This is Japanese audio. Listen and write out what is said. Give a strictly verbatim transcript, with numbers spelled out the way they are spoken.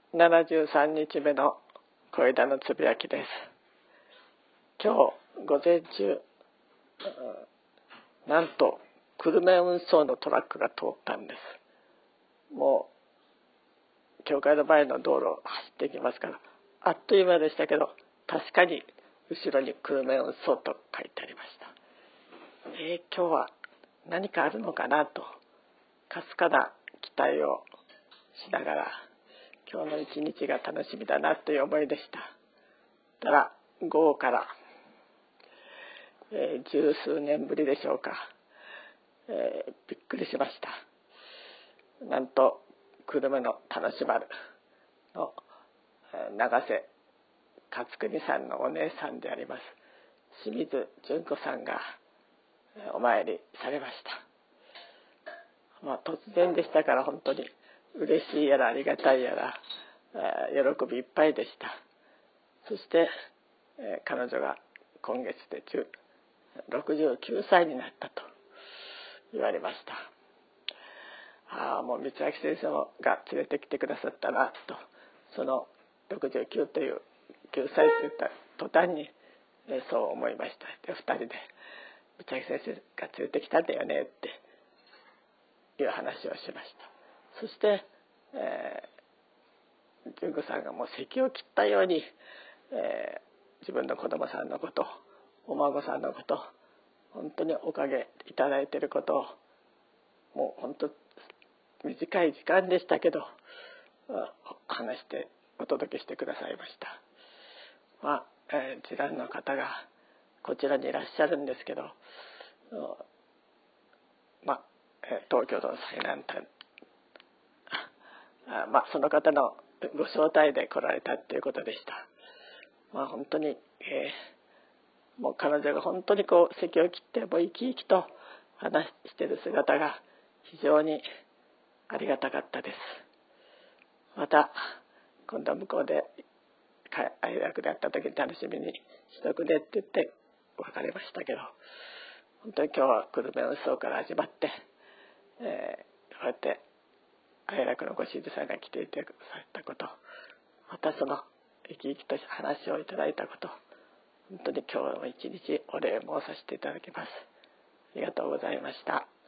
ななじゅうさんにちめの小枝のつぶやきです。今日午前中、なんと久留米運送のトラックが通ったんです。もう教会の前の道路を走っていきますから、あっという間でしたけど、確かに後ろに久留米運送と書いてありました。えー、今日は何かあるのかなとかすかな期待をしながら、今日の一日が楽しみだなという思いでした。ただ午後から、えー、十数年ぶりでしょうか、えー、びっくりしました。なんと久留米の田主丸の永瀬勝国さんのお姉さんであります清水純子さんがお参りされました。まあ、突然でしたから本当に嬉しいやらありがたいやら喜びいっぱいでした。そして、えー、彼女が今月でろくじゅうきゅうさいになったと言われました。ああ、もう三明先生が連れてきてくださったなと、そのろくじゅうきゅうというきゅうさいといった途端に、えー、そう思いました。でふたりで三明先生が連れてきたんだよねっていう話をしました。そして、えー、純子さんがもう咳を切ったように、えー、自分の子供さんのこと、お孫さんのこと、本当におかげいただいていることを、もう本当短い時間でしたけど話してお届けしてくださいました。まあ、えー、次男の方がこちらにいらっしゃるんですけど、まあ、東京都の最南端、あまあ、その方のご招待で来られたということでした。まあ、本当に、えー、もう彼女が本当にこう咳を切ってもう生き生きと話している姿が非常にありがたかったです。また今度は向こうで愛楽であった時に楽しみにしとくねって言って別れましたけど、本当に今日は久留米運送から始まって、えー、こうやって愛楽のご主人さんが来ていてくださったこと、またその生き生きとした話をいただいたこと、本当に今日も一日お礼申させていただきます。ありがとうございました。